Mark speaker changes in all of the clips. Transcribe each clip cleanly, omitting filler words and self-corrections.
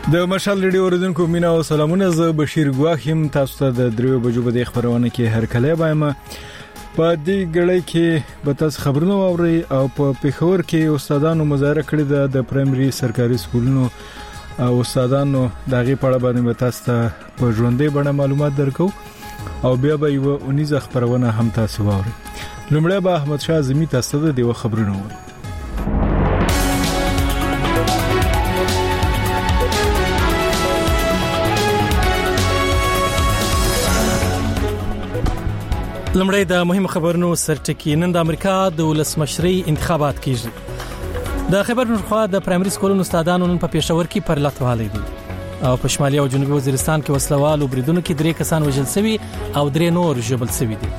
Speaker 1: د مشال ریډیو اوریدونکو مینا او سلامونه. زه بشیر ګواخیم. تاسو ته د 3 بجو په د خبرونه کې هر کله بایم په دې غړې کې به تاسو خبرونه اورئ او په پیښور کې استادانو مظاهره کړې د پرایمري سرکاري سکولونو او استادانو دغه په اړه باندې تاسو ته په ژوندۍ بڼه معلومات درکو او بیا به یو 19 خبرونه هم تاسو واورئ. لومړی به احمد شاه زمي تاسو ته د خبرونه اورئ.
Speaker 2: لمړی د مهم خبرونو سرټکی. نن د امریکا د ولسمشرۍ انتخابات کیږي. د خبر نورخوا د پرایمري سکولونو استادانو نن په پېښور کې پر لټوالي دي او په شمالي او جنوبي وزیرستان کې وسلوالو بریدونو کې 3 کسان وژل شوي او 3 نور ژوبل شوي دي.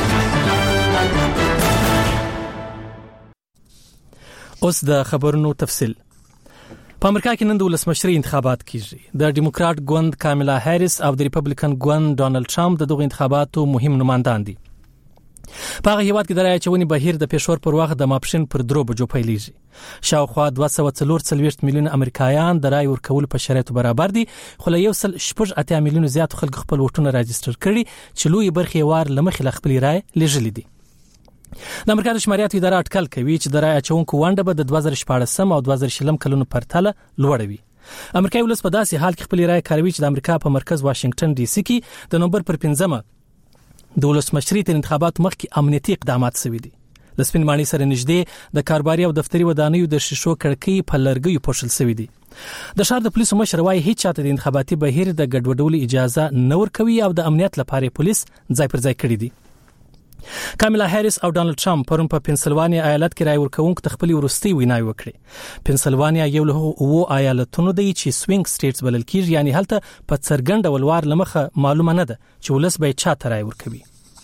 Speaker 2: اوس د خبرونو تفصیل. په امریکا کې نن د ولسمشرۍ انتخابات کیږي. د ډیموکرات ګوند کاملا هریس او د ریپبلیکن ګوند ډونالد ټرمپ دغه انتخاباتو مهم نمائندان دي. په هغه هیواد کې د رایې چونې بهیر د پېښور پر وخت د ماپښین پر 3 بجو پیلېږي. شاوخوا 244 میلیون امریکایان د رایې ورکول په شرایطو برابر دي، خو له 1.8 میلیون زیات خلک خپل ووټونه راجستر کړي چې لوی برخې وار لمخې خپل رایې لېږلې دي. د امریکا د شماریاتو اداره اټکل کوي چې د رایې چونکو ونډه به د 2014 او 2020 کلونو پرتله لوړه وي. امریکایي ولس په داسې حال کې خپل رایې کاروي چې د امریکا په مرکز واشنگټن ډي سي کې د نومبر پر 5مه د ولسمشرۍ تر انتخاباتو مخکې امنیتي اقدامات شوي دي. د سپین ماڼۍ سره نږدې د کاروباري او دفتري ودانیو د شیشو کړکۍ په لرګیو پوښل شوي دي. د شهر د پولیسو مشر وايي هیڅ چاته د انتخاباتي بهیر د ګډوډولو اجازه نه ورکوي او د امنیت لپاره پولیس ځای پر ځای کړی دي. کاملا هریس او ډونالد ټرمپ پرون په پنسلوانیا ایالت کې رای ورکوونکو ته خپل ورستي ویناوي وکړي. پنسلوانیا یو له 9 ایالتونو دی چې سوینګ سټیټس بلل کیږي، یعنی هلته په څرګند ولوار لمخه معلومه نه ده چې ولس به چاته رای ورکوي.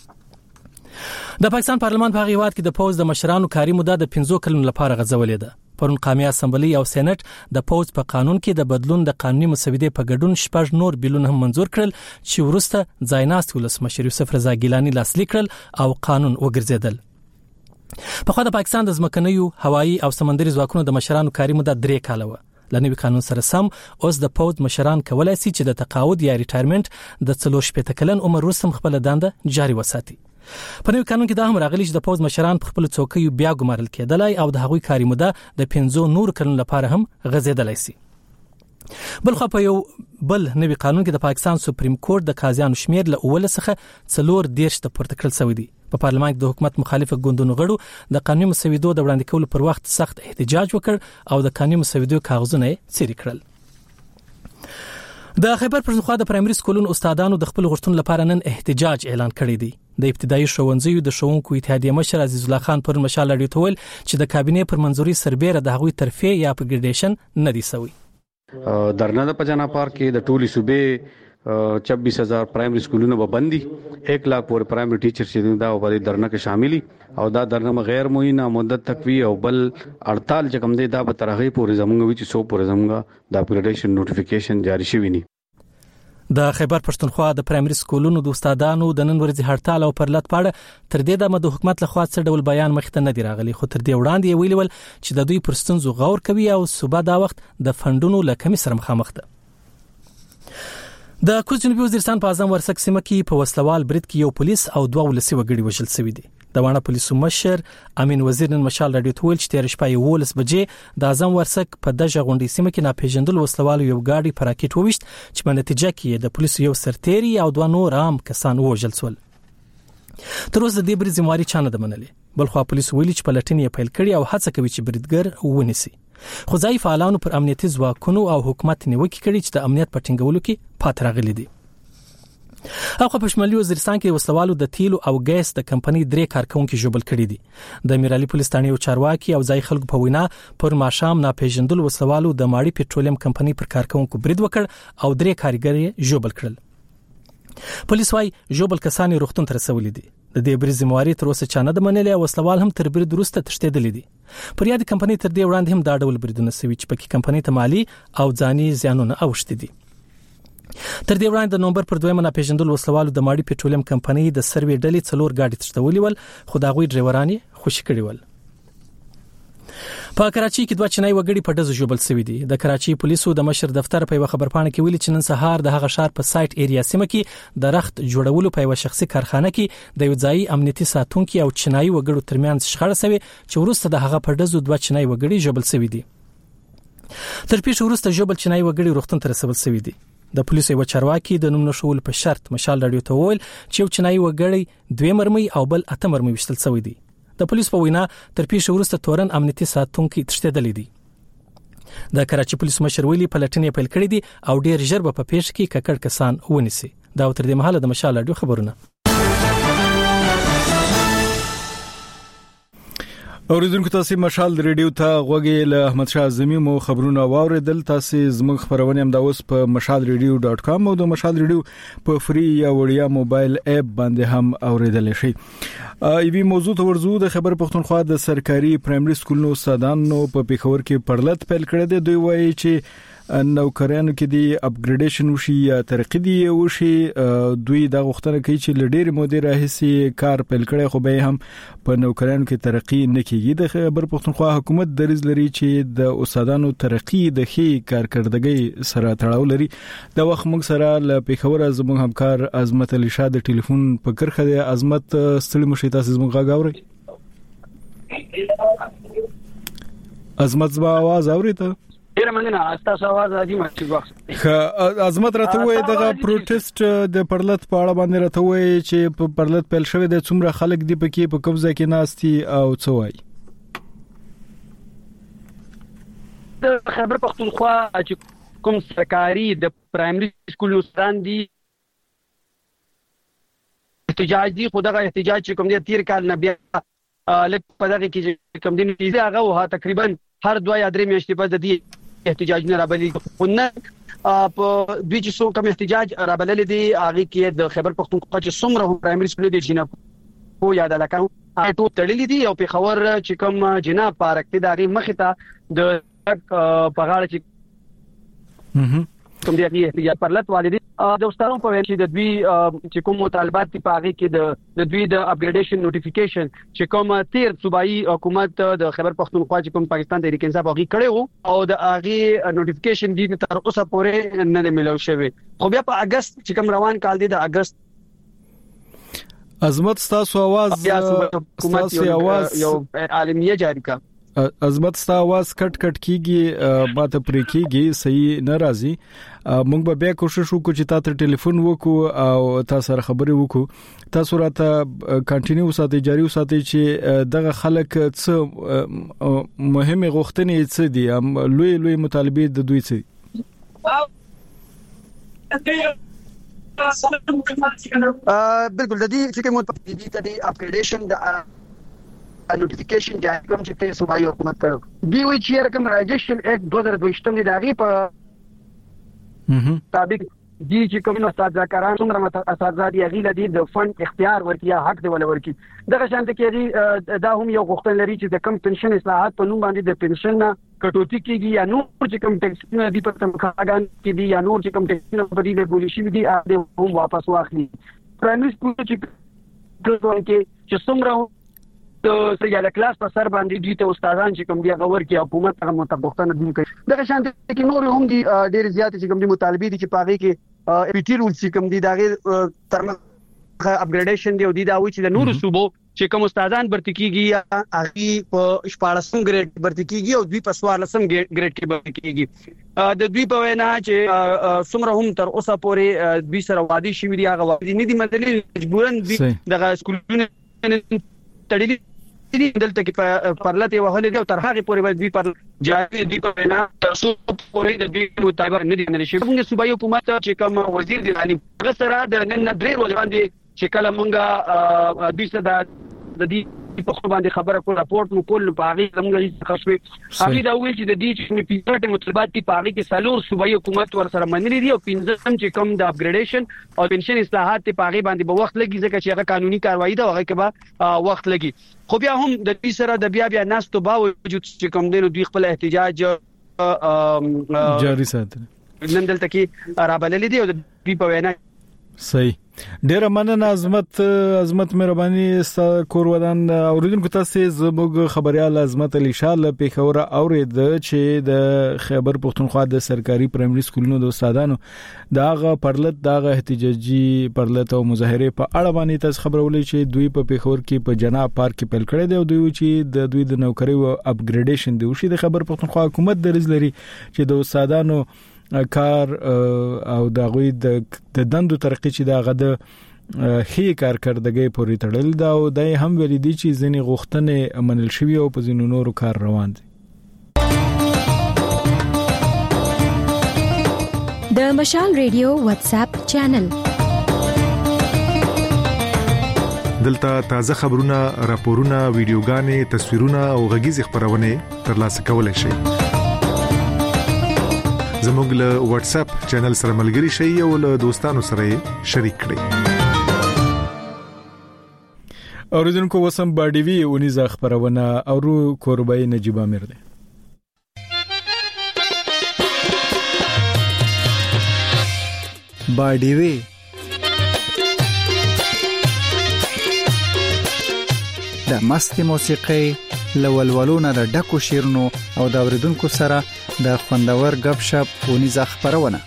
Speaker 2: د پاکستان پارلمان په هغه وخت کې د پوز د مشرانو کاري موده د 5 کلونو لپاره غځولې ده. پرون قومي اسمبلی او سېنات د پوز په قانون کې د بدلون د قانوني مسودې په ګډون 6 نور بیلونه هم منزور کړل چې ورسته ځایناست ولسمشر یوسف رضا ګیلانی لاسلیک کړل او قانون وګرځیدل. په خو د پاکستان د ځمکنیو، هوایي او سمندري ځواکونو د مشرانو کاري موده 3 کاله و. لنوي قانون سره سم اوس د پوز مشران کولای شي چې د تقاعد یا ریټایرمنټ د 40 کلن عمر وروسته خپل دنده جاري وساتي. په نوي قانون کې دا هم راغلی چې د پوز مشران په خپل څوکیو بیا ګمارل کېدلای او د هغوی کاري موده د 5 نور کلونو لپاره هم غځېدلای شي. بل خو په یو بل نوي قانون کې د پاکستان سپریم کورټ د قاضیانو شمیر له 4 څخه 14 ته پورته کړل شوی دی. په پارلمان کې د حکومت مخالفه ګوندونو غړو د قانوني مسودو د وړاندې کولو پر وخت سخت احتجاج وکړ او د قانوني مسودو کاغذونه څیرې کړل. د خیبر پښتونخوا د پرایمري سکولونو استادانو د خپل غوښتنو لپاره نن احتجاج اعلان کړی دی. د ابتدایي ښوونځیو د ښوونکو اتحادیې مشر عزیز الله خان پر مشال راډیو ته ویل چې د کابینې پر منځوري سربېره د هغوی ترفیع یا اپګریډیشن نه دی شوی.
Speaker 3: درنه د پجانا پارک کې د ټولي صوبې 24000 پرایمري سکولونو به بندي 1 لک پورې پرایمري ټیچر چې دا په درنه کې شاملي او دا درنه غیر معینه مدت تکوي او بل 48 چې کوم دی دا به ترغه پورې زمونږ وی چې 100 پورې زمونږ د اپګریډیشن نوټیفیکیشن جاری شوی ني.
Speaker 2: د خیبر پښتونخوا د پرایمري سکولونو د استادانو د نن ورځې هړتال او پرلط پاړه تر دې دمه د حکومت لخوا څه ډول بیان مخته نه دی راغلی، خو تر دې وړاندې ویلول چې د دوی پرستنزو غور کوي او صوبه دا وخت د فندونو له کمی سره مخامخ ده. د کوز جنوبي وزیرستان په اعظم ورسک سیمه کې په وسلوال برید کې یو پولیس او 2 ولسي وګړي وژل شوي دي. د وانه پولیسو مشر امین وزیر نن مشال راډیو ته ویل چې تیر شپه 11 بجې د اعظم ورسک په دغه غونډې سیمه کې ناپېژندل وسلوالو یو ګاډي په راکټ وویشت چې په نتیجه کې د پولیسو یو سرتیری او 2 نور عام کسان وژل شول. تر اوسه د دې برید ذمہواري چانه ده منلې، بل خو پولیسو ویلي چې پلټنې یې پیل کړې او هڅه کوي چې بریدګر ونیسي. خو ځای فعالانو پر امنیتي ځواکونو او حکومت نیوکه کړې چې د امنیت په ټینګولو کې پات راغلي دي. او په شمالي وزیرستان کې وسلوالو د تیلو او ګیس د کمپنۍ 3 کارکونکو ژوبل کړي دي. د میرالي پولیس ثاني او چارواکي او ځای خلکو په وینا پر ماشام ناپېژندل وسلوالو د ماړي پټرولیم کمپنۍ پر کارکونکو برید وکړ او 3 کارګر ژوبل کړل. پولیس وايي ژوبل کسان روغتون ته رسولي دي. د دې برید ذمہواري تر اوسه چانه د منلې او وسلوال هم تر برید وروسته تښتېدلي دي. پر یاد کمپنۍ تر دې وړاندې هم دا ډول بریدونه شوي چې پکې کمپنۍ ته مالی او ځاني زیانونه اوښتي دي. تر دې وړاندې د نومبر پر 2 ناپېژندل وسلوالو د ماړي پټرولیم کمپنۍ د سروي ډلې 4 ګاډي تښتولي ول، خو دا غوي ډرایورانی خوشی کړي ول. په کراچي کې دوه چنای وګړي په ډزو ژوبل شوی دي. د کراچي پولیسو د مشر دفتر په یو خبرپاڼه کې ویلي چې نن سهار د هغه ښار په سایت ایریا سیمه کې د رخت جوړولو په یو شخصي کارخانه کې د یو ځای امنیتي ساتونکو او چنای وګړو ترمنځ شخړه شوه چې وروسته د هغه په ډزو دوه چنای وګړي ژوبل شوی دي. تر پیښې وروسته ژوبل چنای وګړي روغتون ته رسول شوی دي. د پولیسو یو چارواکي د نوم نشول په شرط مشال رادیو ته وویل چې یو چنای وګړي 2 مرمۍ او بل 8 مرمۍ وشتل شوی دي. د پولیس په وینا تر پیښې وروسته تورن امنیتي ساتونکو تښتېدلې دي. د کراچي پولیس مشر ویلي پلټنې پیل کړې دي او ډېر ژر به په پیښ کې ککړ کسان ونیسي. دا تر دې مهاله د مشال رادیو خبرونه.
Speaker 1: اوریدونکو تاسو مشال ریډیو ته غوږی له احمد شاه اعظمي مو خبرونه واوریدل. تاسو زموږ خبرونه هم دا اوس په mashalradio.com او د مشال ریډیو په فری یا وړیا موبایل اپ باندې هم اوریدل شي. ایوی موضوع ته ورزو د خبر پښتونخوا د سرکاري پرایمري سکولونو استادانو په پیښور کې پرلط پیل کړی دی. دوی وایي چې نوکرانو کې دی اپګریډیشن وشي یا ترقی دی وشي. دوی دا غوښتنه کوي چې لډیر مودې راهیسي کار پیل کړي خو به هم په نوکرانو کې ترقی نه کیږي. د خبر پښتونخوا حکومت دریځ لري چې د استادانو ترقی د ښې کارکړدګۍ سره تړاو لري. دا وخت موږ سره له پیښور زموږ همکار عظمت علي شاه د ټلیفون په کرخه دی. عظمت ستړي مشي تاسو زموږ غږ اورئ؟ عظمت زما आवाज اورئ ته؟
Speaker 4: ډیر مننه تاسو आवाज راځي مې
Speaker 1: وخت عظمت راته وای دغه پروټیست د پرلط په اړه باندې راته وای چې په پرلط پیل شوی د څومره خلک دی پکې په کوم ځای کې ناستي او څه وای؟
Speaker 4: د خبر پښتونخوا چې کوم سرکاري د پرایمري سکول استادان دي احتجاج دي. خو دغه احتجاج چې کوم دی تیر کال نه بیا لکه په دغه کې کوم دی نه هغه وه تقریبا هر 2 یا 3 میاشتې بعد د احتجاج نه رابلی. خو نه په دوی چې څو کوم احتجاج رابلل دي هغه کې د خبر پښتونخوا چې څومره پرایمري سکول دي چې په یاد لکه ټول تړلې دي او په خبر چې کوم جناب پارک ته دغه مخې ته د پغاړه چې کوم دی احتجاج پرلط والدي د استادانو په ویل چې د دوی چې کوم مطالبات دي په هغه کې د دوی د اپګریډیشن نوټیفیکیشن چې کوم تیر صوبایي حکومت د خبر پښتونخوا چې کوم پاکستان د تحریک انصاف هغه کړو او د هغه نوټیفیکیشن دي تر اوسه پورې نه ملو شوی. خو بیا په اگست چې کوم روان کال دی د اگست
Speaker 1: عظمت تاسو आवाज
Speaker 4: یو عالمیه جاری کا
Speaker 1: عظمت ستا आवाज کټ کیږي ماته پرې کیږي صحیح ناراضي. موږ به بیا کوشش وکړو چې تاسو ټلیفون وکړو او تاسو سره خبرې وکړو. تاسو راته کنټینیو ساتي جاری وساتي چې دغه خلک څه مهمه غوښتنې څه دي لوی مطالبه د دوی څه
Speaker 4: بالکل د دې چې کوم د اپګریډیشن د نوټیفیکیشن جاری کوم چې ته صوبایي حکومت کړو دی وی چې رقم رجسټریشن اکټ 2022 دی دغه په تابع دي چې کوم استادګاران څومره اساتذه دي غیله دي د فند اختیار ورکیا حق دی ول ورکی دغه شانت کې دا هم یو غوښتنه لري چې د کم پنشن اصلاحات په نوم باندې د پنشن کټوتی کېږي یا نور چې کوم ټیکسونه دي په تمخاګان کې دي یا نور چې کوم ټیکسونه په دې پولیسي دي هغه هم واپس واخلي. پرایمري سکول چې څومره د سیاله کلاس په سر باندې دي ته استادان چې کوم دی غوړ کې حکومت هغه متبختنه دي کوي. دغه شانت کې نور هم دي ډېر زیات چې کوم دي مطالبه دي چې پاغي کې پی ټی رول چې کوم دي دغه ترمنځ اپګریډیشن دی او دی دا وی چې د نور صوبو چې کوم استادان برتی کیږي هغه په 14 ګریډ برتی کیږي او دوی په 14 ګریډ کې برتی کیږي. د دوی په وینا چې څومره هم تر اوسه پورې دوی سره وادي شوی دی هغه وادي نه دي مدلي مجبورن دوی دغه سکولونه تړلي دي دلته کې پرلته وهل دي او تر هغه پورې دوی پر جاري دي په وینا تر څو پورې د دوی مطابق نه دي نه شي. موږ صوبایي حکومت چې کوم وزیر دی تعلیم غسر د نن درې ورځې باندې چې کله موږ دوی سره د دې په خبر باندې خبره کول راپورټ مو کول په هغه موږ خښوي هغه دا ویل چې د دې چې پیټ مطالبات په هغه کې سالور صوبایي حکومت ور سره منلي دي او پنځم چې کوم د اپګریډیشن او پنشن اصلاحات په هغه باندې به وخت لګي ځکه چې هغه قانوني کاروایی ده هغه کې به وخت لګي. خو بیا هم د دې سره د بیا ناستو باوجود چې کوم دینو دوی خپل احتجاج
Speaker 1: جاری ساتي
Speaker 4: نن دلته کې رابلل دي او د دې په وینا
Speaker 1: صحیح. ډیر مننه عظمت مهرباني کور ودان اوریدونکو تاسو زموږ خبريال عظمت علي شاه له پیښور اورید چې د خیبر پختونخوا د سرکاري پرایمري سکولونو د استادانو دغه پرلط دغه احتجاجي پرلط او مظاهره په اړه باندې تاسو خبرولې چې دوی په پیښور کې په جناب پارک کې پیل کړی دی او دوی چې د دوی د نوکری او اپګریډیشن دی وشي د خیبر پختونخوا حکومت درز لري چې د استادانو کار او د غوي د دندو ترقی چې دغه د هي کارکړدګي پورې تړل دا او د هم ویل دي چې ځنی غوښتنې منل شوی او په ځینو نورو کار روان دي.
Speaker 5: د مشال ریډیو واتس اپ چینل
Speaker 6: دلته تازه خبرونه، راپورونه، ویډیوګانې، تصویرونه او غږیز خبرونه ترلاسه کولای شئ. زموږ له واتس اپ چینل سره ملګري شئ او له دوستانو سره شریک کړئ.
Speaker 1: اوریدونکو وسم باډیوی اونیزه خبرونه او کوربای نجیب امیر دی.
Speaker 7: باډیوی د مست موسیقي لولولونه د ډکو شیرونو او د اوریدونکو سره د خوندور غب شپ اونیزه خبرونه.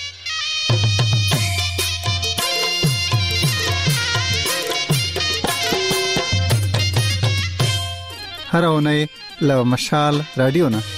Speaker 7: هر اونۍ له مشال رادیو نه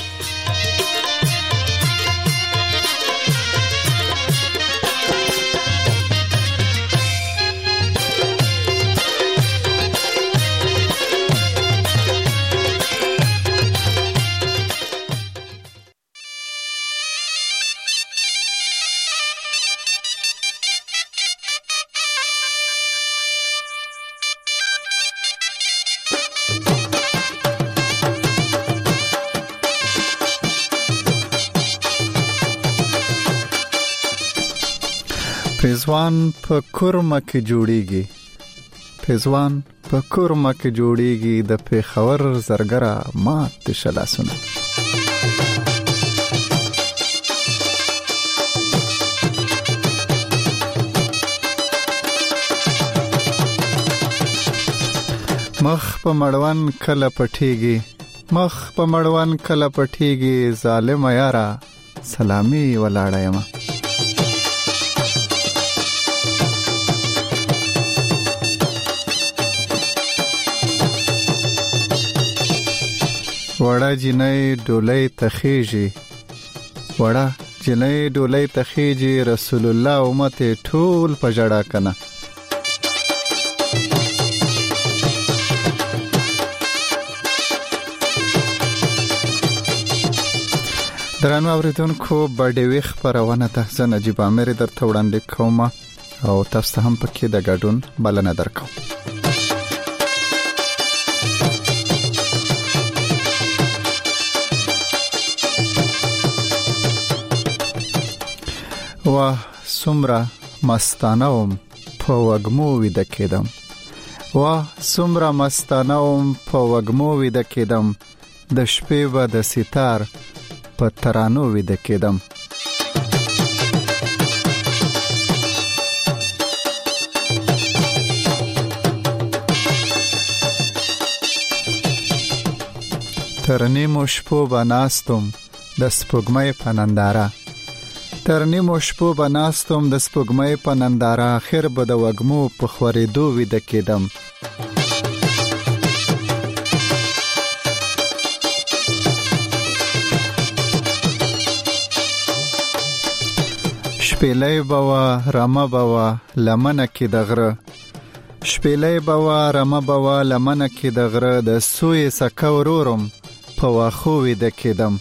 Speaker 7: پېزوان په کورمه کې جوړیږي، پېزوان په کورمه کې جوړیږي، د پیښور زرګره مات شلاسونه. مخ په مړوان کله پټیږي، مخ په مړوان کله پټیږي، ظالم یارا سلامي ولاړه یم. وړه جنۍ ډولۍ تخیږي، وړه جنۍ ډولۍ تخیږي، رسول الله امت ټول په جړه کنه. درنو اوریدونکو باډیوي خبرونه ته زه نجیب امیر درته وړاندې کوم او تاسو هم پکې د ګډون بلنه درکوم. واه سمره مستانوم په وګمو ویده کېدم، واه سمره مستانوم په وګمو ویده کېدم، د شپې به د ستار په ترانو ویده کېدم. تر نیمو شپو به ناستم د سپوږمۍ په ننداره، تر نیمو شپو به ناستم د سپوږمۍ په ننداره، اخر به د وږمو په خورېدو ویده کېدم. شپېلۍ به وه رمه به وه لمنه کې د غره، شپېلۍ به وه رمه به وه لمنه کې د غره، د سوی سکه ورورم په واښو ویده کېدم.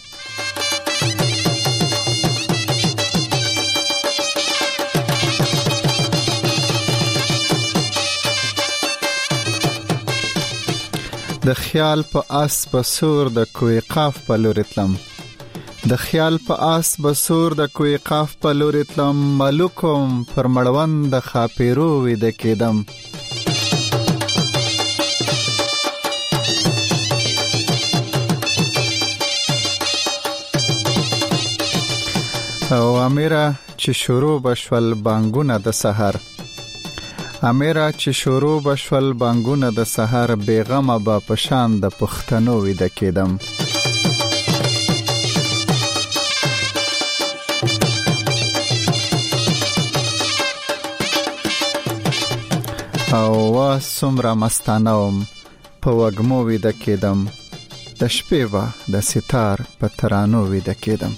Speaker 7: د خیال په آس بسور د کوی قاف په لوري تلم، د خیال په آس بسور د کوی قاف په لوري تلم، ملوکم پر مړوند د خاپیرو ویده کېدم. او امیره چې شروع بشول بانګونه د سحر، امیره چې شروع بشول بانګونه د سحر بیغمه با پشان د پښتنو وید کېدم. او وا سمره مستانوم په وګمو وید کېدم د شپې وا د ستار په ترانو وید کېدم.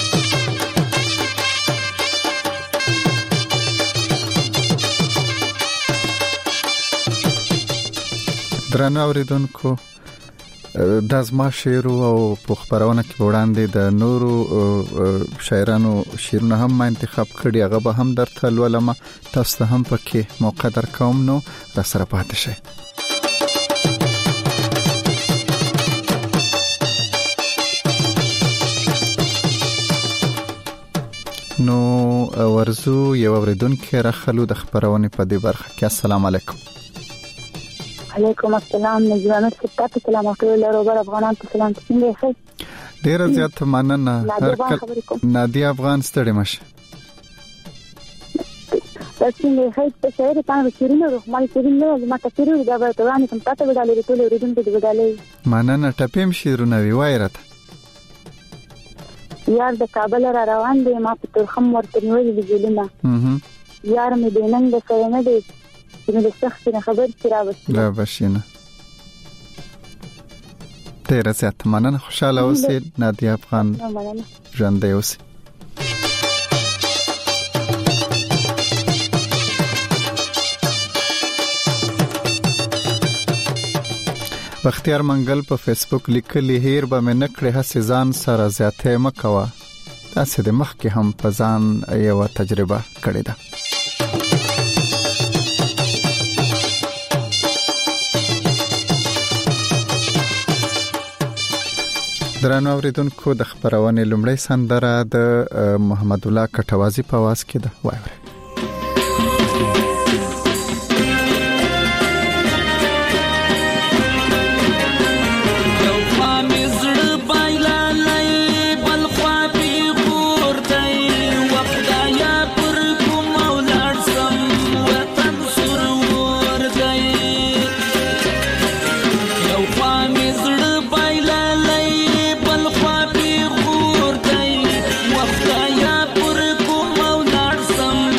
Speaker 7: درنو اوریدونکو د زما شعر او په خبرونه کې وړاندې د نورو شاعرانو شعرونه هم ما انتخاب کړي، هغه به هم درته ولولم، تاسو ته هم پکې موقع درکوم، نو را سره پاتې شئ. نو ورزو یو اوریدونکو راخلو د خبرونه په دې برخه کې. السلام علیکم.
Speaker 8: علیکم السلام. نجوانت ستاسو سلام ټول روبر افغانان ته سلام. څنګه یې؟
Speaker 7: ډیر زیات مننه. نادیا افغان ستړي مشه.
Speaker 8: تاسو یې هیڅ په شعر باندې شیرینو رحمان شیرینو ما تفسیر دا به توانې کوم تاسو بدلې ټول اوریدونکو دې بدلې.
Speaker 7: مننه. ټپیم شیرونه وی وایرت
Speaker 8: یار د کابل را روان دی، ما په ترخم ورته نیولې دي ګلونه. یار مې دینن د سره نه دی نو د شخص نه خبر چې را بشینه. ډیر زیات مننه. خوشاله اوسئ نادیا افغان. ژوندۍ اوسئ. بختیار منګل په فیسبوک لیکلی هیر به مې نکړې هڅې ځان سره زیاتې مکوه، تاسې د مخکې هم په ځان یو تجربه کړې ده. درنو اوریدونکو د خبرونه لومړی سندره د محمد الله کټوازی په आवाज کې ده. وایي
Speaker 9: some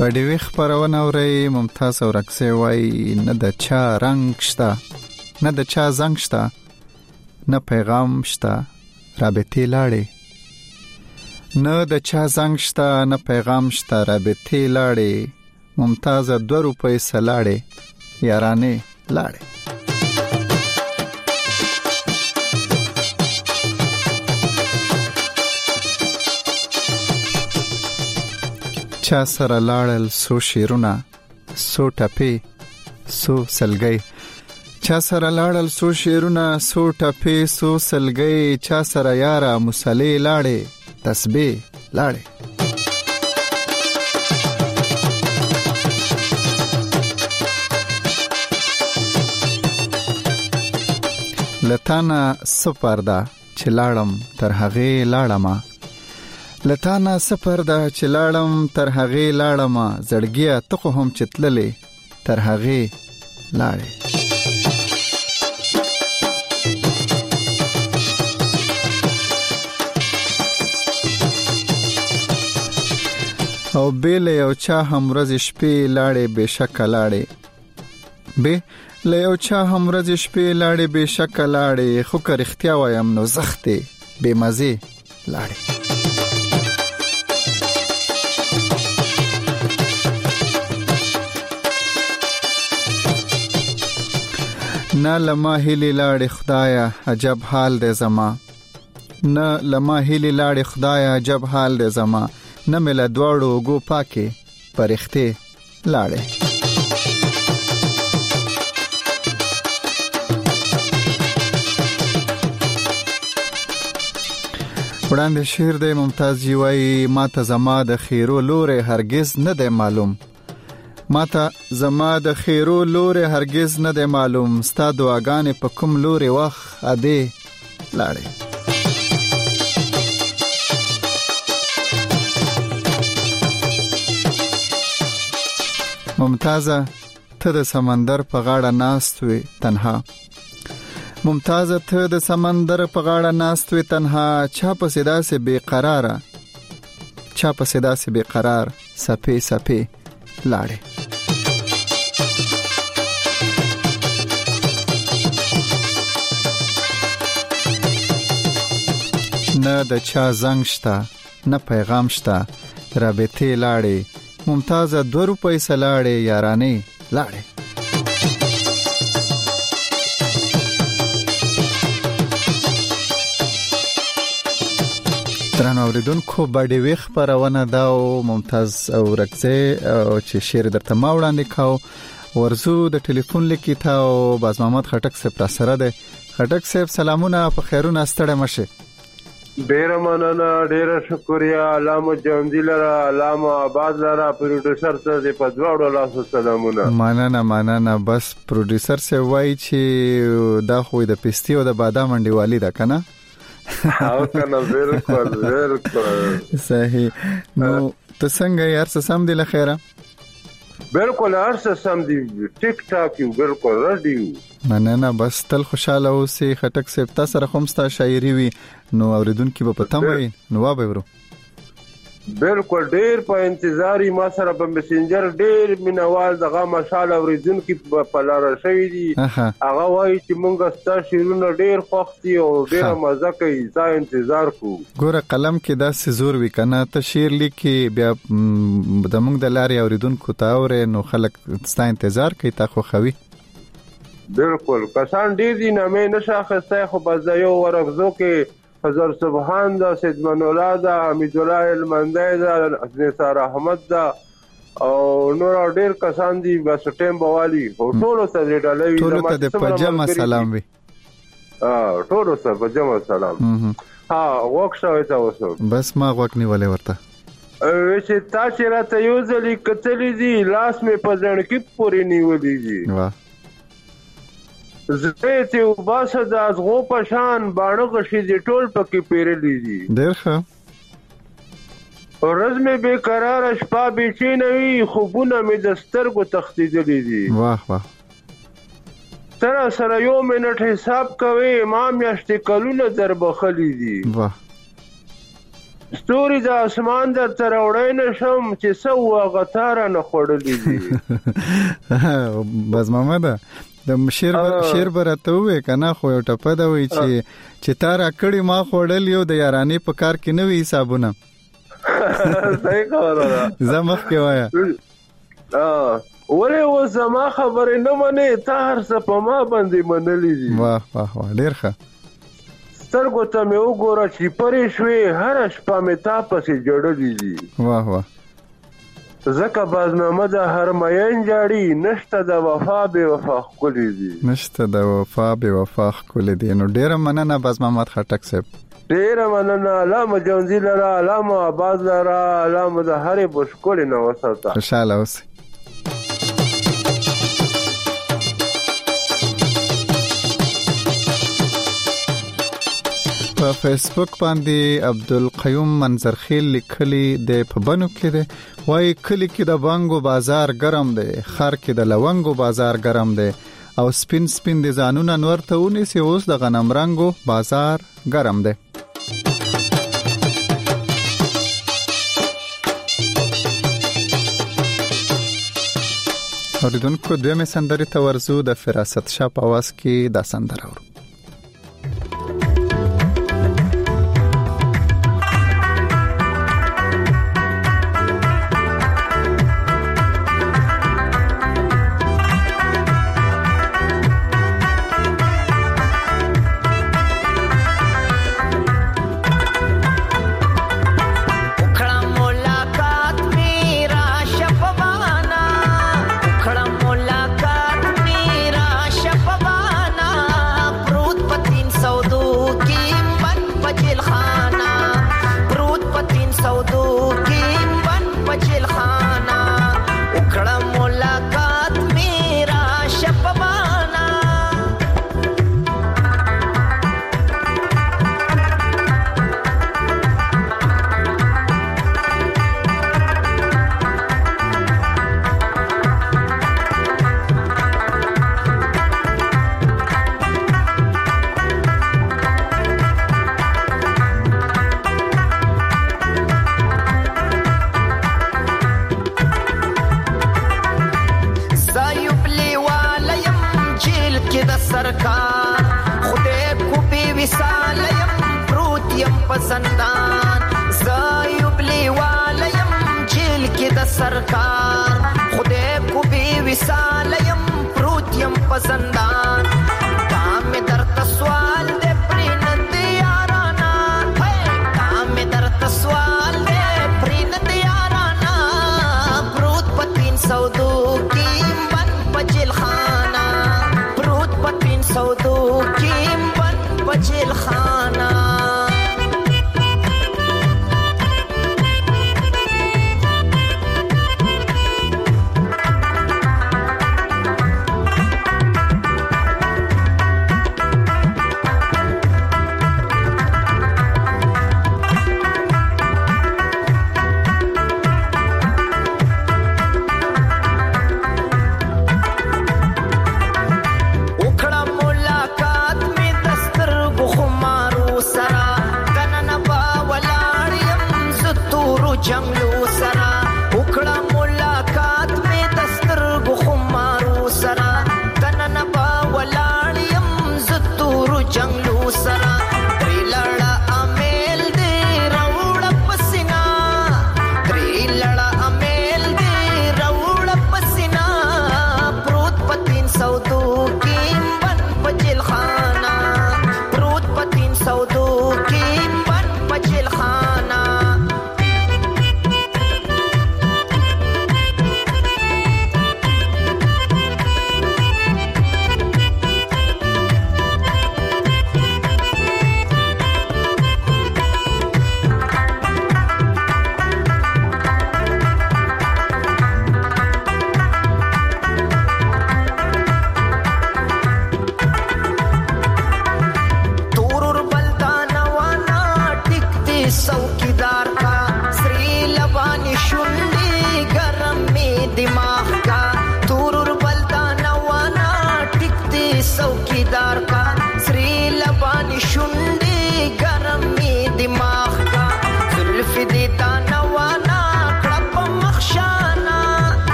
Speaker 8: په دې خبرونه اوري ممتاز اورکسي وای نه د چا رنگ شته نه د چا زنګ شته نه پیغام شته رابطې لاړې نه د چا زنګ شته نه پیغام شته رابطې لاړې ممتاز 2 روپۍ سلاړې یارانه لاړې چا سره لاړل سو شیرونه سو ټپې سو سلګي چا سره لاړل سو شیرونه سو ټپې سو سلګي چا سره یارا مصلی لاړې تسبیح لاړې لتانا سپردا چې لاړم تر هغه لاړم لتانا سپردا چې لاړم تر هغه لاړم زړګیا ته هم چتللې تر هغه لاړې او بیل یو چا هم ورځ شپې لاړې بشک لاړې به له یو چا هم ورځ شپې لاړې بشک لاړې خو که رښتیا وایم نو زختې بې مزې لاړې نه لما هیلی لاړې خدایا عجب حال دې زما نه لما هیلی لاړې خدایا عجب حال دې زما نه مله دواړو گو پاکې پرښتې لاړې وړاندې شعر د ممتاز جیوای ماته زما د خیرو لورې هرگز نه دی معلوم ماته زما د خیرو لورې هرگز نه دی معلوم ستا دعاګانې په کوم لورې وخت ادې لاړې ممتازه ته د سمندر په غاړه ناست وې تنها ممتازه ته د سمندر په غاړه ناست وې تنها چا په صدا سه بیقراره چا په صدا سه بیقرار سپې سپې لاړې نه د چا زنګ شته نه پیغام شته رابطې لاړې ممتازه 2 روپۍ سلاړې یارانه لاړې درنو اوریدونکو باندې ویخ پرونه دا ممتاز اورکزی چې شعر درته ما وړاندې کاو ورزو د ټلیفون لیکي تا او باز محمد خټک صاحب را سره ده خټک صاحب سلامونه په خیرونه ستړی مشه
Speaker 9: ډیر مننه ډیر شکریا علامه جوندی لرا علامه آباد لرا پروډوسر ته په دواړو لاسو سلامونه
Speaker 8: مننه بس پروډوسر سه وای چې دا خو د پستی او د بادام منډیوالی ده کنه
Speaker 9: او کنه بالکل
Speaker 8: صحیح نو ته څنګه یار سم دی لخيره
Speaker 9: بالکل ارسه سم دی ټیک ټاک یو بالکل ردی
Speaker 8: مننه بس تل خوشاله اوسې خټک صاحب تاسو سره کوم ستا شاعري وي نو اوریدونکو په پتم وي نو وابه ورو
Speaker 9: بالکل ډیر په انتظاری ما سره په میسنجر ډیر مینوال دغه مشال اوریدونکو په لار شوی دي هغه وایي چې مونږ ستاسو شیرونه ډیر خوښتي او ډیر مزه کوي دا انتظار کو
Speaker 8: ګوره قلم کې دا سزور وی کنه ته شعر لیکي بیا د مونږ د لارې اوریدونکو ته اورې نو خلک ستا انتظار کوي تا خو خوي
Speaker 9: بالکل کسان ډیر دي نه مې نشاخسته خو بزایو ورغزو کې حضر سبحان دا سید منولا دا حمید الله المندای دا نثار احمد دا او نور ډیر کسان دي بس ټیم بوالي ټولو ته ډالوي
Speaker 8: ټولو ته د پجما سلام وي
Speaker 9: ټولو ته پجما سلام ها وښه تا وسو
Speaker 8: بس ما وښ نیولې ورته
Speaker 9: چې تا چې راته یو ځلې کتلې دي لاس مې په ځړ کې پورې نیولې دي
Speaker 8: واه
Speaker 9: زه ته وباسه د ازغو پشان باڼه غشي دي ټول پکې پیرلې دي
Speaker 8: ډېر ښه
Speaker 9: ورځ مې بیقرار شپه بېچینه وي خوبونه مې د سترګو تښتېدلې دي
Speaker 8: واه واه
Speaker 9: تر سره یو منټ حساب کوي ما میاشتې کلونه در بخلې دي
Speaker 8: واه
Speaker 9: ستوري د اسمان در تر وړای نشم چې سو غتاره نه خړلې دي.
Speaker 8: بس محمد د شیر برته وې کنه خو یو ټپه دا وی چې تار اکړی ما خړل یو د یارانی په کار کې نه وی حسابونه.
Speaker 9: صحیح خبره ده.
Speaker 8: زمخ کې وایا
Speaker 9: وره و زما خبره نه منې تا هر څه په ما باندې منلې دي.
Speaker 8: واه واه واه ډیر ښه.
Speaker 9: سترګو ته مې وګوره چې پرې شوې هر شپه مې تا پسې جوړلې دي.
Speaker 8: واه واه
Speaker 9: زکه بازنامه د هر مین جاړي نشته د وفا به وفا خولې دي.
Speaker 8: نشته د وفا به وفا خولې دي. نو ډیر مننه باز محمد خټک صاحب.
Speaker 9: ډیر مننه. علامه جونزي لرا علامه آباد لرا علامه د هرې بشکول نه وساته.
Speaker 8: خوشاله اوسئ. په فیسبوک باندې عبدالقیوم منظرخیل لیکلی د پبنو کې دی وای کلی کې د بانګو بازار ګرم دی خر کې د لونګو بازار ګرم دی او سپین سپین د ځانونه نور ته ونیسي اوس د غنم رنګو بازار ګرم دی. اوریدونکو دویمه سندرې ته ورزو د فراست شاه په आवाज کې دا سندره اورو.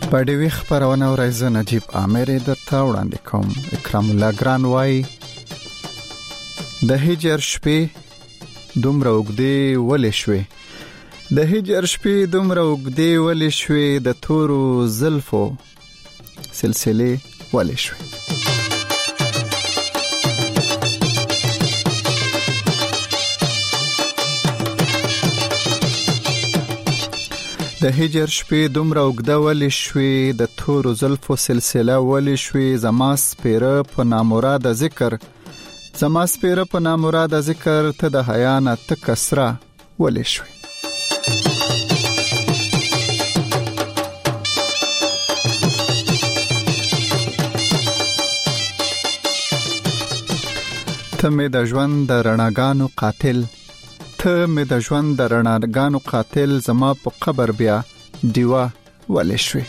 Speaker 8: په دې وخت خبرونه ورځ نجيب عامر درته وړاندې کوم. اکرام الله ګران وای د هجر شپې دومره وګدې ولې شوې، د هجر شپې دومره وګدې ولې شوې، د تورو زلفو سلسله ولې شوې. د هجر شپې دومره وګده ولې شوې، د تورو زلفو سلسله ولې شوې. زما سپیره په نامراده ذکر، زما سپیره په نامراده ذکر، ته د حیا نه تک اسرا ولې شوې. ته مې د ژوند د رڼاګانو قاتل، ته مې د ژوند د رڼاګانو قاتل، زما په قبر بیا دیوا ولې شوې.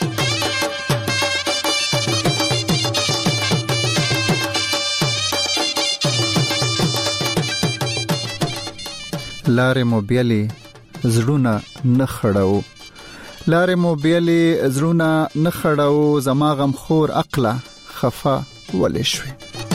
Speaker 8: لارې مو بیلې زړونه نه خړاو، لارې مو بیلې زړونه نه خړاو، زما غم خور عقله خفا ولې شوې.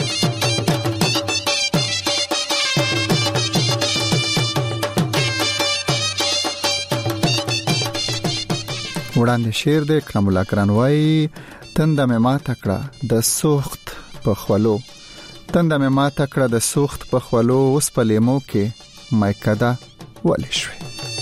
Speaker 8: وړاندې شعر د اکرام الله کرانوای. تنده مې ما تکړه د سوخت په خولو، تنده مې ما تکړه د سوخت په خولو، اوس په لیمو کې مایکدا ولې شوې.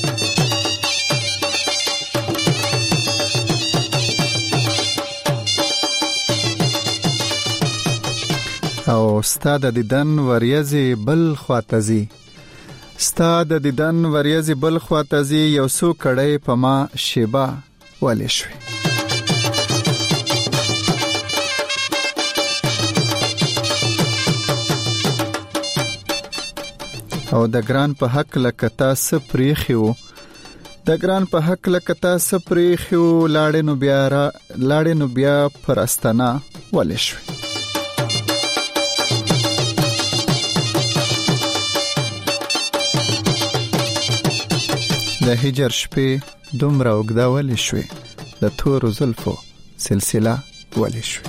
Speaker 8: او ستاد دیدن وریځي بل خواتزي، ستاد دیدن وریځي بل خواتزي، یو سو کړي په ما شیبا ولې شوې. او د ګران په حق لکتا سپریخیو، د ګران په حق لکتا سپریخیو، لاړې نو بیا پرستانا ولې شوې. د هجر شپې دومره وګدا ولې شوې، د تورو زلفو سلسله ولې شوې.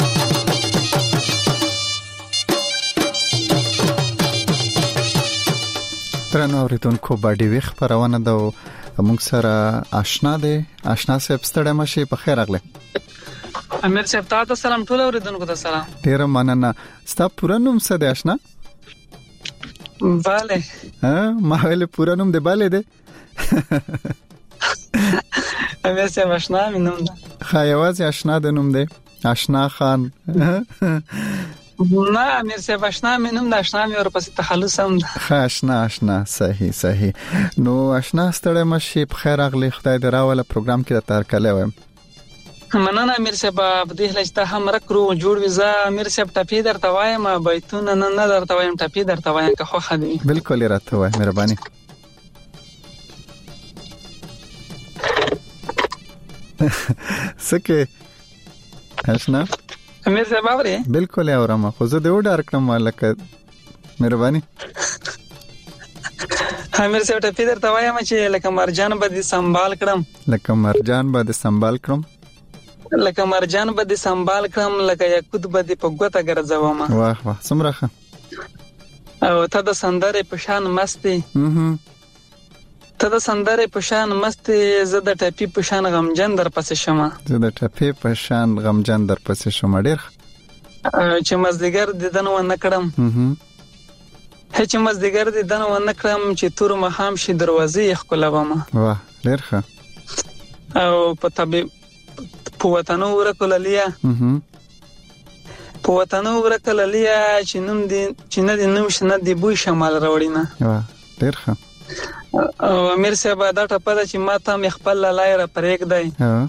Speaker 8: ترنو اوریدونکو باندې وی خبرونه ده موږ سره آشنا ده. آشنا صاحب ستړی مشه، په خیر راغله.
Speaker 10: امیر صاحب تاسو سلام، ټول اوریدونکو ته سلام.
Speaker 8: ډیر مننه. ستا پوره نوم څه دی آشنا؟
Speaker 10: bale
Speaker 8: ما ویل پوره نوم دی bale دی.
Speaker 10: امیر صاحب آشنا مې نوم ده.
Speaker 8: خایواز آشنا د نوم دی آشنا خان.
Speaker 10: نه امیر صاحب آشنا مې نوم ده، آشنا مې ورپسې تخلص هم ده.
Speaker 8: آشنا آشنا صحیح صحیح. نو آشنا ستړی مشي، په خیر اغلی، خدای دې راوله پروګرام کې تر کله وایم.
Speaker 10: مننه امیر صاحب، په دې لجته هم رکرو جوړ وزا. امیر صاحب ټپی درته وایم، بیتونه نه درته وایم، ټپی درته وایم که خو خدي.
Speaker 8: بالکل راته وای، مهرباني. سکه آشنا
Speaker 10: امیر صاحب اوري؟
Speaker 8: بالکل اورم، خو زه دې وډار کړم لکه مهرباني.
Speaker 10: امیر صاحب ټپی درته وایم چې لکه مرجان به دې سنبال کړم،
Speaker 8: لکه مرجان به دې سنبال کړم،
Speaker 10: لکه مرجان به دې سنبال کړم، لکه یاقوت به دې په ګوته ګرځوم.
Speaker 8: واه واه څومره ښه.
Speaker 10: او ته د سندرې په شان مستي، ته د سندرې په شان مستي، زه د ټپی په شان غمجن در پسې شمه،
Speaker 8: زه د ټپی په شان غمجن در پسې شمه. ډیر
Speaker 10: چې مزدګر دیدن و نه کړم، هیڅ مزدګر دیدن و نه کړم، چې تور مخام شي دروازې خپلوم.
Speaker 8: واه ډیر ښه.
Speaker 10: او په طبيب په وطنو ورکللیا، په وطنو ورکللیا، چې نوم دې چې نه دې نوم شنه دې بوی شمال راوړینا.
Speaker 8: واه ډیر ښه.
Speaker 10: او امیر صاحب دا ټپه ده چې ما ته مې خپل لایره پرېګ دی،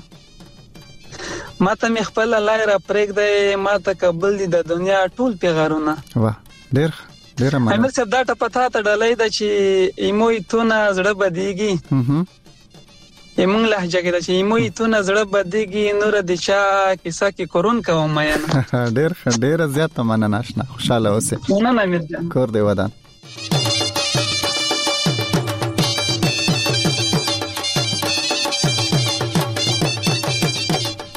Speaker 10: ما ته مې خپل لایره پرېګ دی، ما ته قبول دي د دنیا ټول پیغارونه.
Speaker 8: واه ډیر ډیر مننه.
Speaker 10: امیر صاحب دا ټپه ته ډالۍ ده چې ایموي تونه زړه بدیږي، ایمون لهجه کې ده چې ایموي تونه زړه بدیږي، نور د چا کیسه کې کورون کوم مېنه.
Speaker 8: ډیر ډیر زیات مننه آشنا، خوشاله اوسه.
Speaker 10: مننه امیر جان.
Speaker 8: کور دی ودان.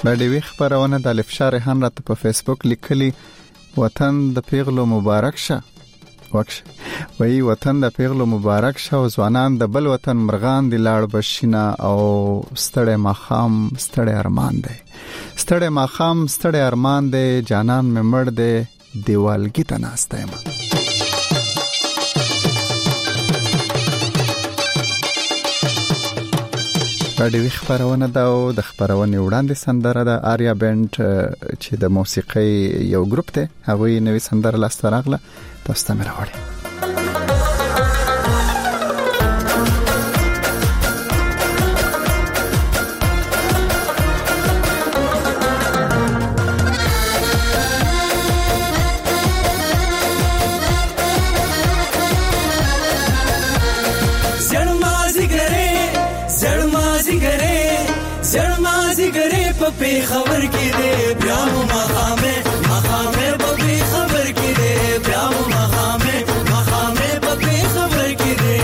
Speaker 8: د دې خبرونه د الفشار ریحان راته په فیسبوک لیکلي وطن د پیغلو مبارک شه وای وطن د پیغلو مبارک شه او ځوانان د بل وطن مرغان دی لاړ بشینا او ستړی ماخام ستړی ارمان دی ستړی ماخام ستړی ارمان دی جانان مې مړ دی دیوالګی ته ناسته یم راډیوي خبرونه دا او د خبرونې وړاندې سندره د آریا بند چې د موسیقي یو ګروپ دی هغه نوې سندره لاسته راغله تاسو ته مې راوړې
Speaker 11: په خبر کې دې بیا مو مخامه په خبر کې دې بیا مو مخامه په خبر کې دې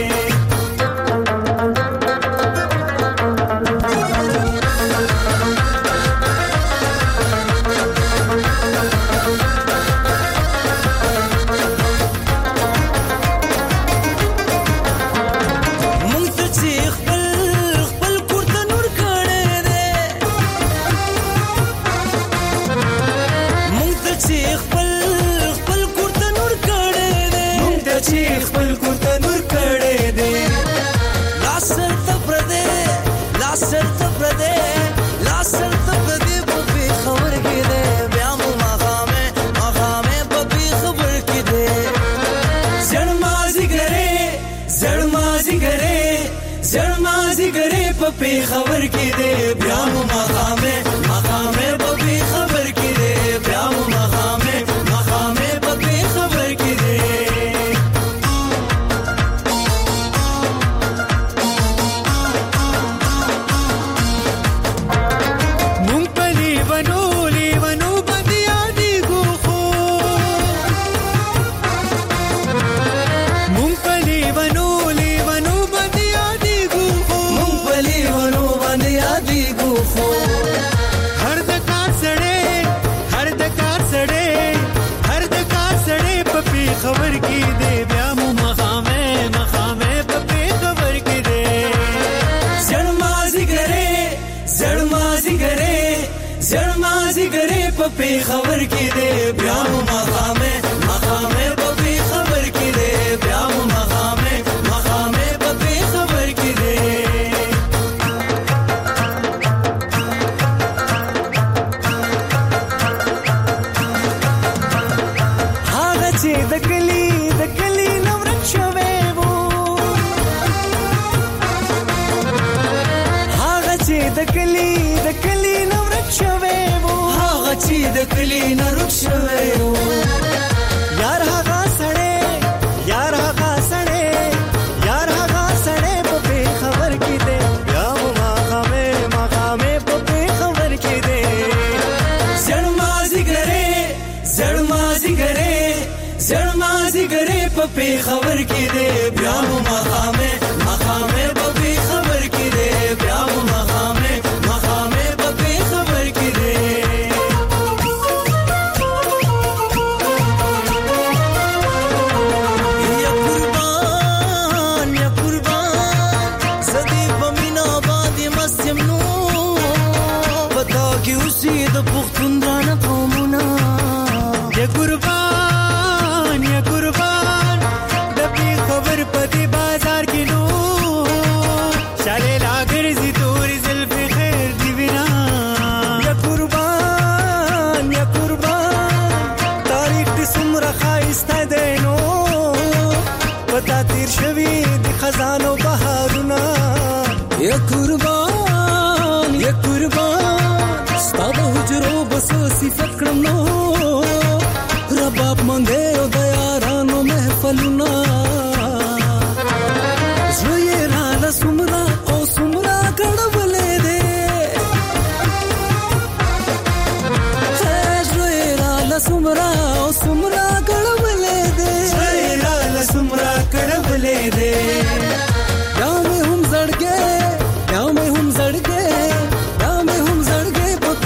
Speaker 11: په خبر کې دې بیا مو مخامه په خبر کې دې بیا مو مخامه په خبر کې دې مونږ په لیونو باندې یادې ګوخو مونږ په لیونو باندې یادې ګوخو هر د کار سړې په خبر کې دې بیا مو مخامه په خبر کې دې زړمازي ګره په خبر کې دې بیا مو مخامه په خبر کې دې بیا مو مخامه په خبر کې دې د کلی نورک شوي وو هغه چې د کلی نورک شوي وو یار هغه سړی په خبر کې دی بیا مو مخامه په خبر کې دی زړمازي ګره په خبر کې دې بیا مو مخامه په خبر کې دې بیا مو مخامه په خبر کې دې یا قربان زدي بمینا باندې مسیم نو پتا کې اوسې د پختون درانه قومونه یا قربان د پی خبر پتی بازار کې نو چلے لاګر زی تور زلف خیر دی بنا یا قربان تاریخ دې سمره خایسته دی نو پتا تیر شوی د خزانو بهارونه یا قربان ستاسو حجرو بس صفت کړم نو رباب مونږه او د یارانو محفلونه زوی را لسمرا او سمرا کړولې دې زوی را لسمرا او سمرا کړولې دې یا مې هم زړګې په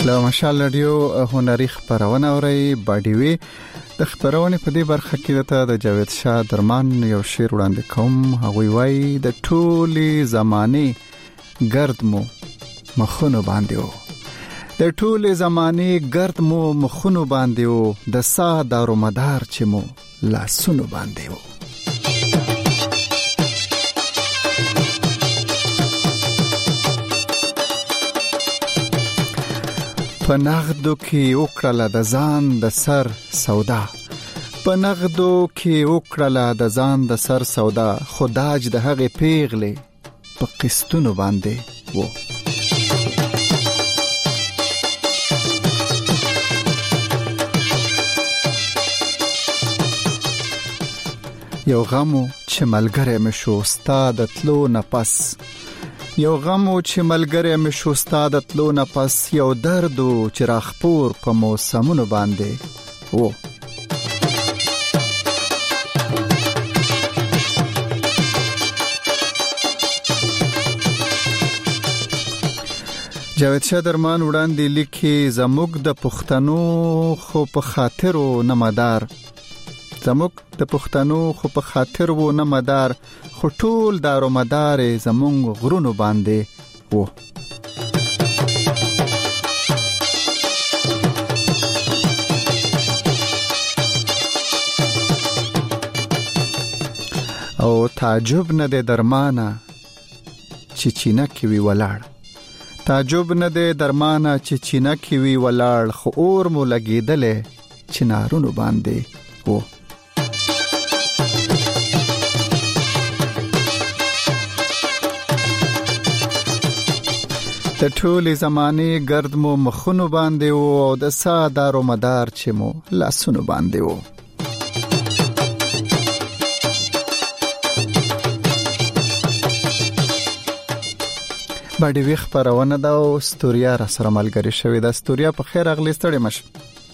Speaker 8: له مشال رادیو هنري خبرونه اوري باډیوي د خبرونه په دې برخه کې د جاوید شاه درمان یو شعر وړاندې کوم. هغه وایي د ټولي زمانه گرد مو مخونو باندې و، د ټولي زمانه گرد مو مخونو باندې و، د سا دارو مدار چې مو لاسونو باندې و. په نغدو کې وکړه د ځان د سر سودا، په نغدو کې وکړه د ځان د سر سودا، خداج د هغه پیغلې په قسطونو باندې وو. یو غمو چې ملګری مې شو ستا د تلو نه پس، یو غمو چې ملګری مې شو ستا د تلو نه پس، یو دردو چې راخپور په موسمونو باندې وو. جاوید شاه درمان وړاندې لیکي زموږ د پښتنو خو په خاطر و نه مدار، زموږ د پښتنو خو په خاطر و نه مدار، خو ټول دارو مدار زموږ غرونو باندې وو. او تعجب نه د درمانه چې چینه کې وی ولاړ، تعجب نه د درمانه چې چینه کې وی ولاړ، خو اور مو لګیدلې چنارونو باندې وو. د ټولې زمانه گرد مو مخونو باندې وو، او د سا دارو مدار چې مو لاسونو باندې وو. باډي ویخ پرونه دا او ستوریا را سره ملګری شوی دا. ستوریا په خیر اغلی ستړي مش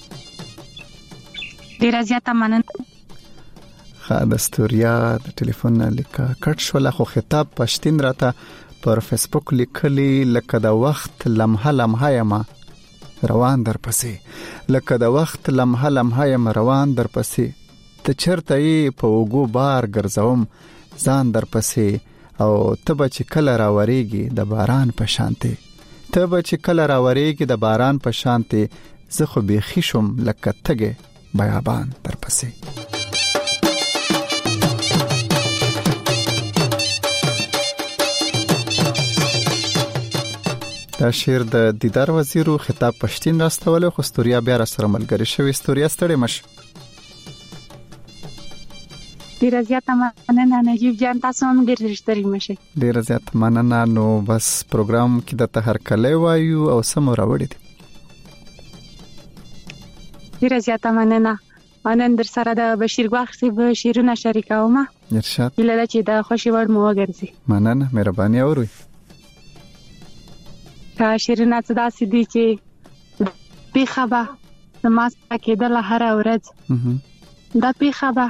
Speaker 12: ډیر زیاته مننه.
Speaker 8: د ستوریا د ټلیفون لیکه کټ شو، خو خطاب پښتين راته پر فیسبوک لیکلی لکه د وخت لمحه لمحه یم روان در پسې، لکه د وخت لمحه لمحه یم روان در پسې، ته چرته یې په وګو بار ګرځوم ځان در پسې، او ته به چې کله راورېږي د باران په شانتې، ته به چې کله راورېږي د باران په شانتې، زه خو بیخي شم لکه تږې بیابان در پسې. دا شعر د دیدار وزیرو خطاب پښتين راستول، خو ستوریا بیا را سره ملګری شوی. ستوریا ستړي مش
Speaker 12: ډیر زیاته مننه نجیب جان، تاسو هم ډیر ستړي مشه.
Speaker 8: ډیر زیاته مننه. نو بس پروګرام کې د تهر کله وایو او سم راوړی دي.
Speaker 12: ډیر زیاته مننه. نن در سره د بشیر ګواخ صاحب شیرونه شریکوم.
Speaker 8: ارشاد
Speaker 12: اله چې د خوشي وړ مو وګرځي.
Speaker 8: مننه، مهرباني اوري.
Speaker 12: کا شیرونه صدا سدي چې پیخبا نماز کېدل هر ورځ، دا پیخبا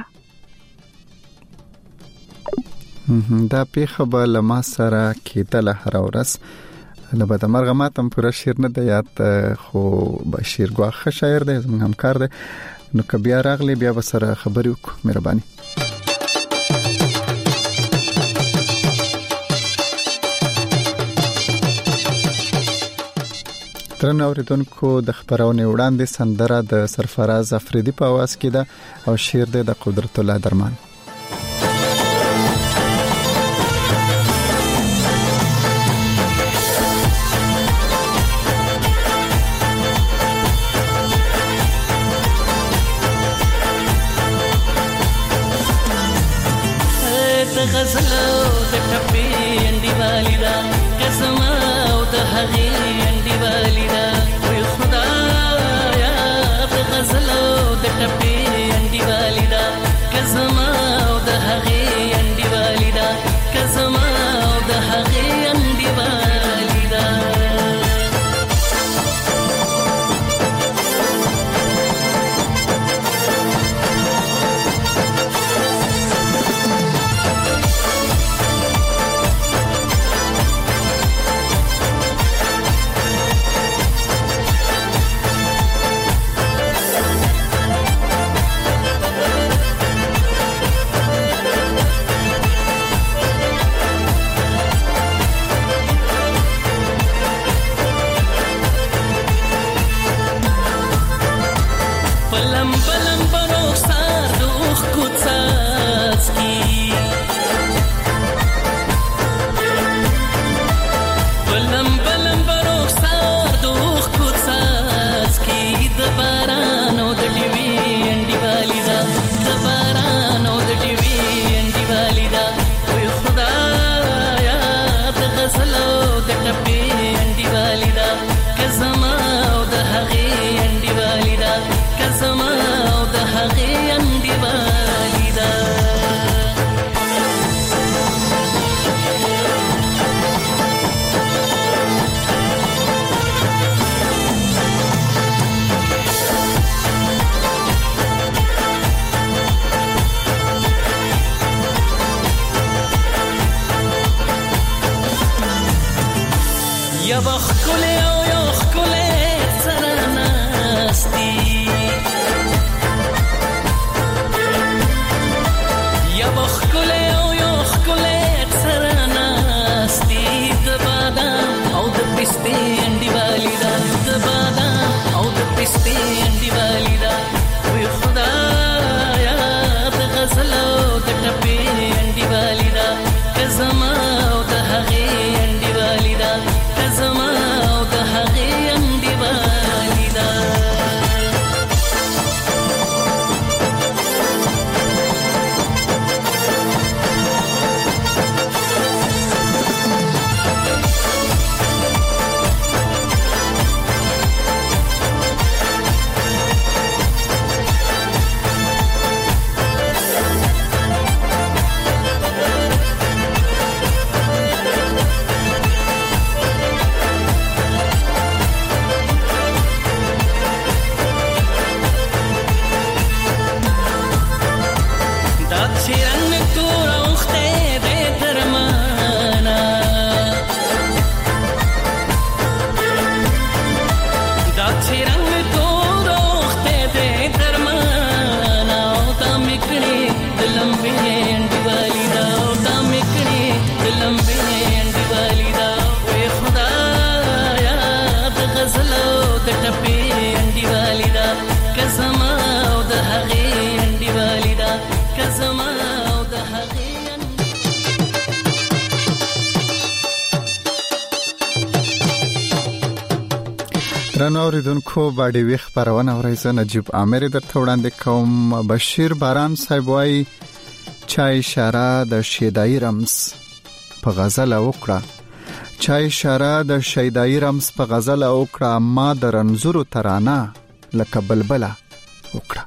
Speaker 8: دا پیخبا لما سره کېدل هر ورځ. لبد مرغه ماتم پورا شعر نه دی یاد، خو بشیر ګواخ شاعر دی، زموږ همکار دی. نو که بیا راغلی بیا به سره خبرې وکړو. مهرباني. ترنه اوریدونکو د خبرونه وړاندې سندره د سرفراز افریدی په आवाज کې ده او شعر د قدرت الله درمان.
Speaker 11: غزل او د ټپې انډي والیدا قسم او د هغې انډي والیدا وي خدایا د غزل او د ټپې انډي والیدا قسم او د هغې انډي والیدا قسم او د هغې انډي والیدا یا بخکل او یا خکل سرناستی یا بخکل او یا خکل سرناستی د بادام او د پسته انډي والی دا د بادام او د پسته انډي والی دا وي خدایا د غزل او د ټپې انډي والی دا کزما او د هغې انډي والی دا کزما او د هغې انډي والی دا
Speaker 8: رنوریدونکو باډي وی خبرونه ورایزه نجیب عامر درته وړاندې کوم. بشیر باران صاحب وايي چا اشاره د شیدای رمز په غزل وکړه چا اشاره د شیدای رمز په غزل وکړه ما د رنزورو ترانه لکه بلبله وکړه.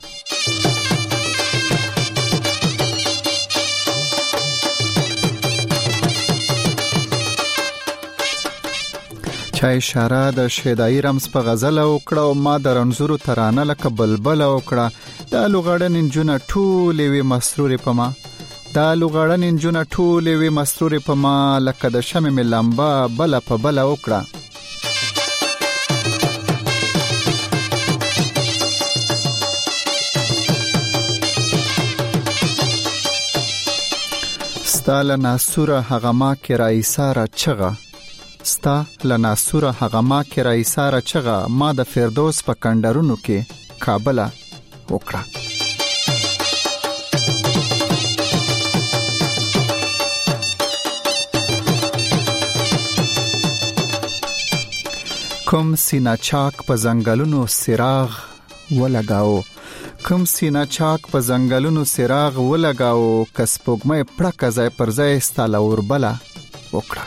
Speaker 8: چا اشاره د شیدای رمز په غزل وکړه او ما د رنزورو ترانه لکه بلبل وکړه. د لوغړن انجونه ټولې وی مسرور په ما د لوغړن انجونه ټولې وی مسرور په ما لکه د شمع ملامبا بل په بل وکړه. ستال ناسوره هغه ما کې رایساره چغه ستا لناسوره هغه ما کې رایساره چغه ما د فردوس په کندرونو کې کابله وکړه. کوم سینا چاک په زنګلونو سراغ ولګاو کوم سینا چاک په زنګلونو سراغ ولګاو کس پوګمې پړک ځای پر ځای ستاله وربله وکړه.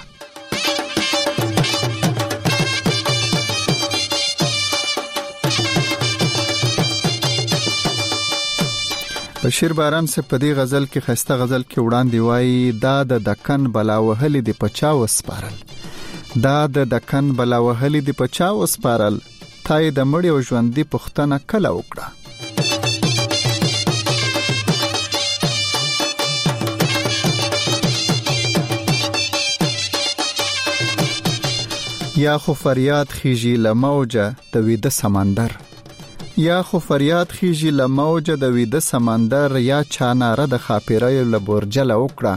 Speaker 8: بشیر باران سے پدی غزل کې خسته غزل کې وړاندې وایي دا د دکن بلا وهلې د پچاو سپارل دا د دکن بلا وهلې د پچاو سپارل تای د مړی او ژوندۍ پښتنه کله وکړه. یا خو فریاد خیجی لموجه د ویده سمندر یا خو فریاد خیجی لموجه د ویده سمندر یا چاناره د خاپیرای لبورجل وکړه.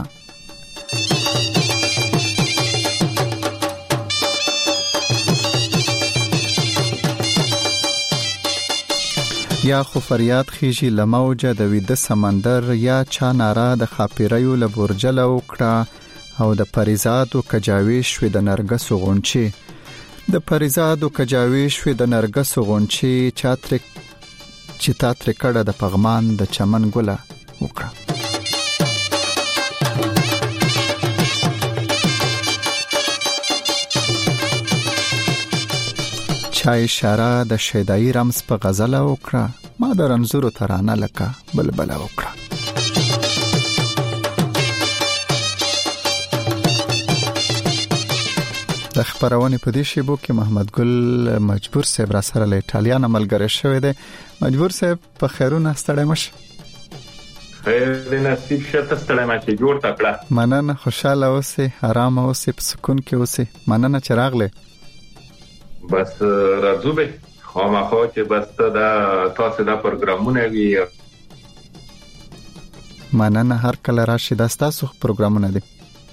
Speaker 8: یا خو فریاد خیجی لموجه د ویده سمندر یا چاناره د خاپیرای لبورجل وکړه. او د پریزادو کجاوی شوی د نرګسو غونچی د پریزادو کجاوی شوی د نرګسو غونچی چاترک چې تاتر کړه د پغمان د چمن ګله وکړه. چا اشاره د شیدای رمز په غزل وکړه ما د رنزورو ترانه لکه بلبل وکړه. د خبرونه په دې شیبو کې محمد ګل مجبور صاحب را سره له ایټالیا ملګری شوی دی. مجبور صاحب په خیرونه ستړی مشه.
Speaker 13: خیر دې نصیب شته ستړی مشه جوړ تکړه.
Speaker 8: مننه خوشاله اوسې آرام اوسې په سکون کې اوسې. مننه چې راغله.
Speaker 13: بس راځو به خامخا چې بس دا تاسو دا پروګرامونه وی
Speaker 8: مننه هر کله راشي دا تاسو پروګرامونه دي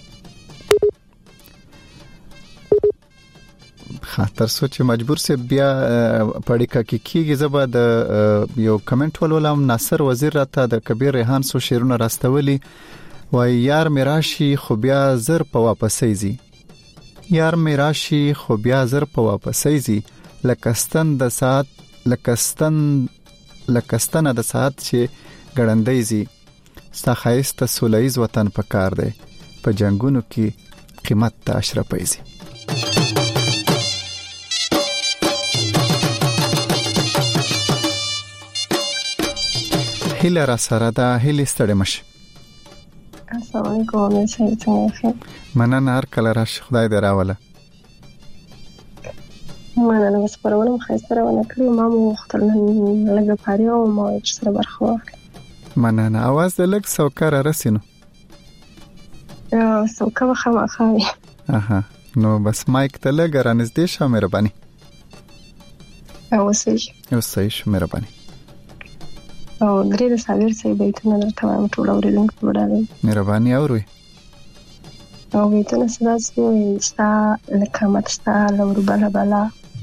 Speaker 8: خاطر سوچ مجبور سي بیا پړیکا کې کیږي زبا د یو کمنټ ولولم ناصر وزیر راته د کبیر ریحان سو شیرونه راستولي وای یار میراشي خو بیا زر په واپسې زی یار میراشي خو بیا زر په واپسې زی لکستن د سات لکستن د سات چې ګړندې زی سخایست سولایز وطن پکار دی په جنگونو کې قیمت ته اشرفې زی هیله را سره دا هیله ستړي مشه
Speaker 14: السلام علیکم څنګه
Speaker 8: مننه هر کله راشي خدای دې راوله
Speaker 14: مننه بس پرونه خسته ونه کړی ما مو وختل لږه پاره او ما سره برخه
Speaker 8: مننه اواز د لږ سوکر رسینو
Speaker 14: سوکر خامخای
Speaker 8: اها نو بس مایک ته لږ رانږدې شه مهرباني اوسې مهرباني او
Speaker 14: درې د صابر سي بیتونه درته وایم ټول اورېدونکو په وړاندې
Speaker 8: مهرباني اورئ
Speaker 14: او بیتونه سداسي ستا لکمت ستا لور بلا بلا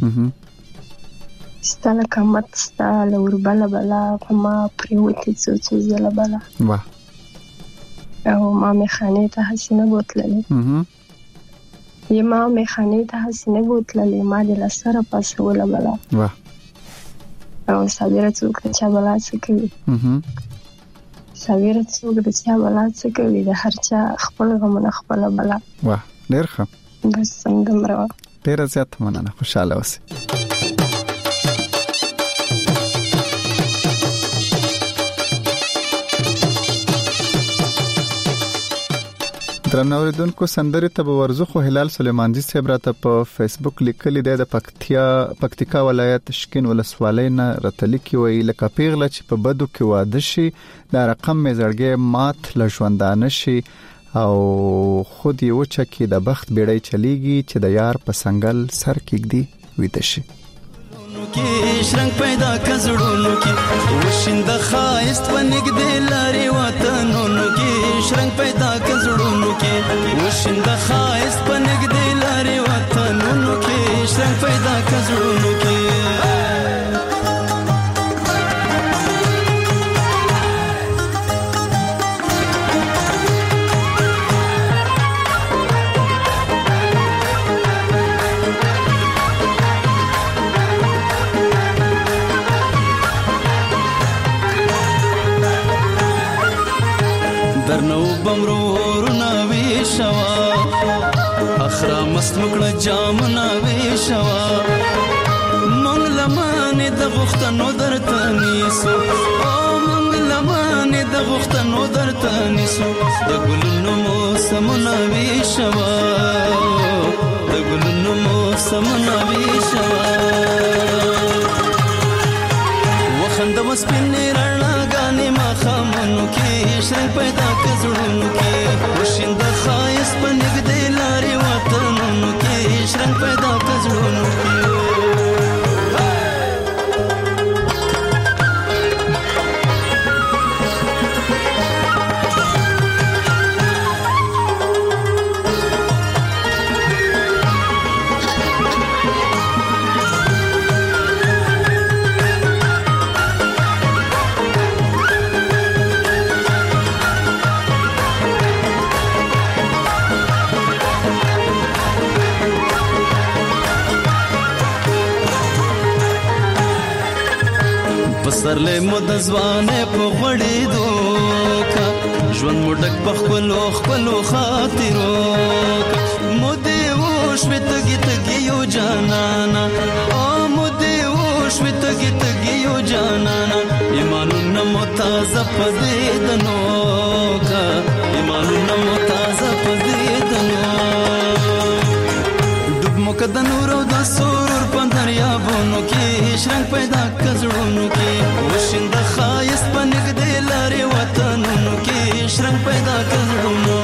Speaker 14: ستا لکمت ستا لور بلا بلا ما پریوتی څو زله بلا
Speaker 8: واه
Speaker 14: او ما میخانه ته حسینه بوتللې یما میخانه ته حسینه بوتللې ما د لسره پاسوله بلا
Speaker 8: واه
Speaker 14: او صابره څوک چې بلا څه کوي صابره څوک چې بلا څه کوي د هر چا خپل غمونه خپل بلا
Speaker 8: واه ډیر ښه
Speaker 14: بس څنګه مروا
Speaker 8: ډیر زیات مننه خوشاله اوسئ درنوریدونکو سندري ته ورزخو هلال سلیمانجی صاحب راته په فیسبوک لیکلي دی د پکتیکا ولایت شکین ولسوالۍ نه راتلیکي وی لکه پیغله چې په بدو کې واده شي دا رقم می زړګي مات لژوندانه شي او خود یو چکی د بخت بیړۍ چلیږي چې د یار په سنگل سر کېږدي ویده شي
Speaker 11: کې شرنګ پیدا کزړونو کې وشند خایست ونګدې لاري وطنونو کې شرنګ پیدا کزړونو کې وشند خایست ونګدې لاري وطنونو کې شرنګ پیدا کزړونو کې درنو بمرور ناوي شوا اخرا مست مکړه جام ناوي شوا مونږ لمانه د غختنو درته نیسو او مونږ لمانه د غختنو درته نیسو د ګلونو موسم ناوي شوا د ګلونو موسم ناوي شوا وخند وسپینې رڼا غانې ما خامنو کې شرنګ پیدا کزړونو کې وشند خایس په نګدې لاري وطنونو کې شرنګ پیدا کزړونو کې پسرلې مود ځوانه په غړې دوکا ژوند مډک په خپلو خاطرو مودې وښ وتګي تګي یو جانانا او مودې وښ وتګي تګي یو جانانا ایمانونه متازه پدې دنوکا ایمانونه متازه پدې دنو ډوب مقد نور او د سرور په دریابونو کې شرنګ پیدا کزړونو کې وشند خایست په نګدې لاري وطنونو کې شرنګ پیدا کزړونو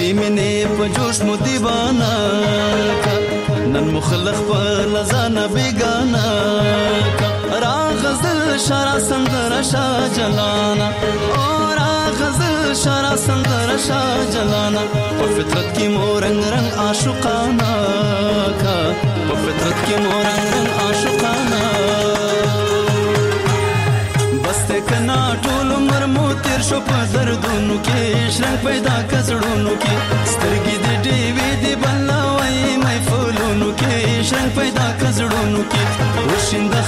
Speaker 15: مینې په جوش مو دیوانه نن مخلخ په لزانه بیگانه راغزل شارع سندره شاه جلانا او راغزل شارع سندره شاه جلانا په فطرت کې مو رنگ رنگ عاشقانا کا په فطرت کې مو رنگ رنگ عاشقانا بسته کنا ټول عمر مو تیر شو په دردونو کې شرنګ پیدا کزړونو کې سترګې دې ډېوې دې بلوي مې فولونو کې شرنګ پیدا کزړونو کې وشند